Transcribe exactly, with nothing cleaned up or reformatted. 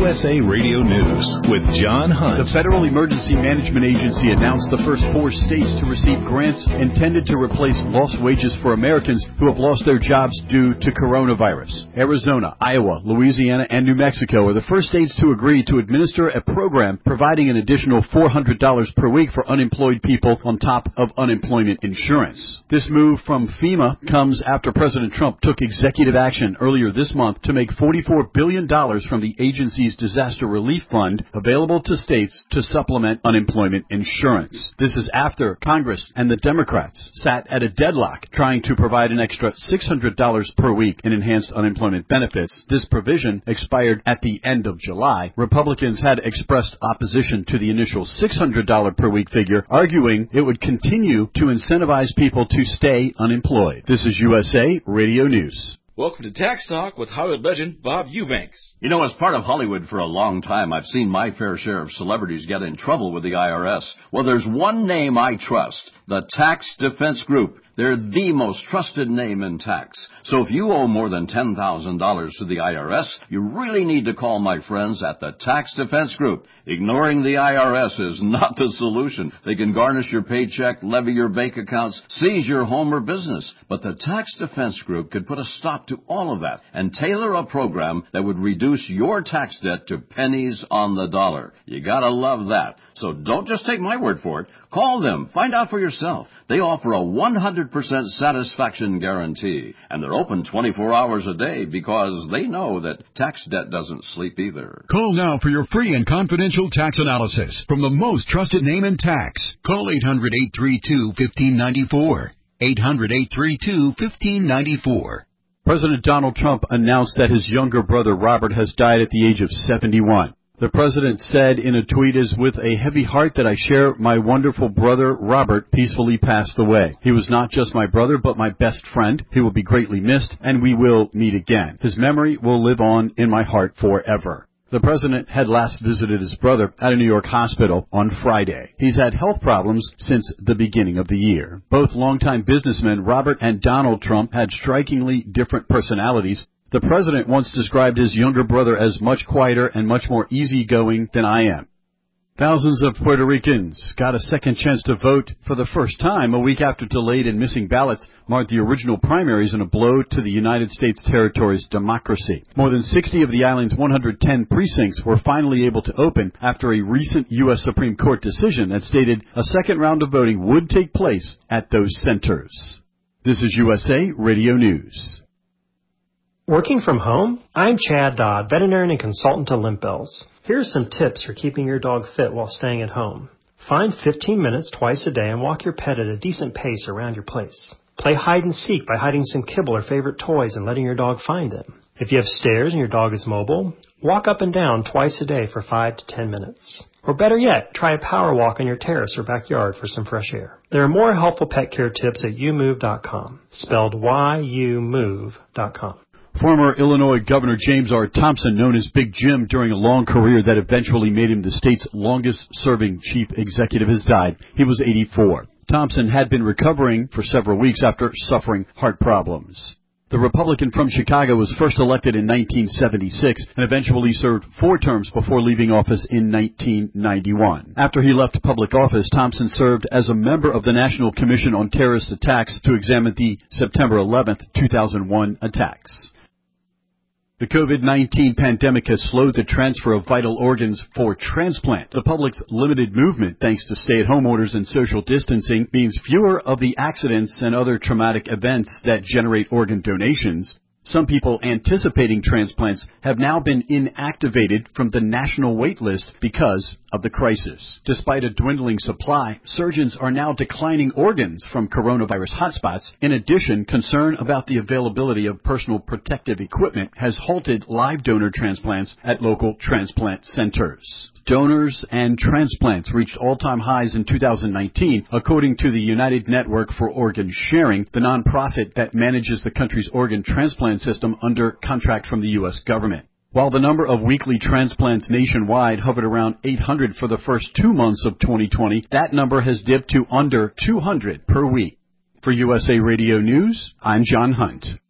U S A Radio News with John Hunt. The Federal Emergency Management Agency announced the first four states to receive grants intended to replace lost wages for Americans who have lost their jobs due to coronavirus. Arizona, Iowa, Louisiana, and New Mexico are the first states to agree to administer a program providing an additional four hundred dollars per week for unemployed people on top of unemployment insurance. This move from FEMA comes after President Trump took executive action earlier this month to make forty-four billion dollars from the agency's disaster relief fund available to states to supplement unemployment insurance. This is after Congress and the Democrats sat at a deadlock trying to provide an extra six hundred dollars per week in enhanced unemployment benefits. This provision expired at the end of July. Republicans had expressed opposition to the initial six hundred dollars per week figure, arguing it would continue to incentivize people to stay unemployed. This is U S A Radio News. Welcome to Tax Talk with Hollywood legend Bob Eubanks. You know, as part of Hollywood for a long time, I've seen my fair share of celebrities get in trouble with the I R S. Well, there's one name I trust, the Tax Defense Group. They're the most trusted name in tax. So if you owe more than ten thousand dollars to the I R S, you really need to call my friends at the Tax Defense Group. Ignoring the I R S is not the solution. They can garnish your paycheck, levy your bank accounts, seize your home or business. But the Tax Defense Group could put a stop to all of that and tailor a program that would reduce your tax debt to pennies on the dollar. You gotta love that. So don't just take my word for it. Call them. Find out for yourself. They offer a one hundred percent satisfaction guarantee. And they're open twenty-four hours a day because they know that tax debt doesn't sleep either. Call now for your free and confidential tax analysis from the most trusted name in tax. Call eight hundred, eight three two, one five nine four. eight hundred, eight three two, one five nine four. President Donald Trump announced that his younger brother Robert has died at the age of seventy-one. The president said in a tweet, "Is with a heavy heart that I share my wonderful brother Robert peacefully passed away. He was not just my brother, but my best friend. He will be greatly missed, and we will meet again. His memory will live on in my heart forever." The president had last visited his brother at a New York hospital on Friday. He's had health problems since the beginning of the year. Both longtime businessmen, Robert and Donald Trump, had strikingly different personalities. The president once described his younger brother as much quieter and much more easygoing than I am. Thousands of Puerto Ricans got a second chance to vote for the first time a week after delayed and missing ballots marked the original primaries in a blow to the United States territory's democracy. More than sixty of the island's one hundred ten precincts were finally able to open after a recent U S Supreme Court decision that stated a second round of voting would take place at those centers. This is U S A Radio News. Working from home? I'm Chad Dodd, veterinarian and consultant to Limp Bells. Here are some tips for keeping your dog fit while staying at home. Find fifteen minutes twice a day and walk your pet at a decent pace around your place. Play hide and seek by hiding some kibble or favorite toys and letting your dog find them. If you have stairs and your dog is mobile, walk up and down twice a day for five to ten minutes. Or better yet, try a power walk on your terrace or backyard for some fresh air. There are more helpful pet care tips at you move dot com, spelled Y U move dot com. Former Illinois Governor James R. Thompson, known as Big Jim during a long career that eventually made him the state's longest-serving chief executive, has died. He was eighty-four. Thompson had been recovering for several weeks after suffering heart problems. The Republican from Chicago was first elected in nineteen seventy-six and eventually served four terms before leaving office in nineteen ninety-one. After he left public office, Thompson served as a member of the National Commission on Terrorist Attacks to examine the September eleventh, two thousand one attacks. The COVID nineteen pandemic has slowed the transfer of vital organs for transplant. The public's limited movement, thanks to stay-at-home orders and social distancing, means fewer of the accidents and other traumatic events that generate organ donations. Some people anticipating transplants have now been inactivated from the national wait list because of the crisis. Despite a dwindling supply, surgeons are now declining organs from coronavirus hotspots. In addition, concern about the availability of personal protective equipment has halted live donor transplants at local transplant centers. Donors and transplants reached all-time highs in two thousand nineteen, according to the United Network for Organ Sharing, the nonprofit that manages the country's organ transplant system under contract from the U S government. While the number of weekly transplants nationwide hovered around eight hundred for the first two months of twenty twenty, that number has dipped to under two hundred per week. For U S A Radio News, I'm John Hunt.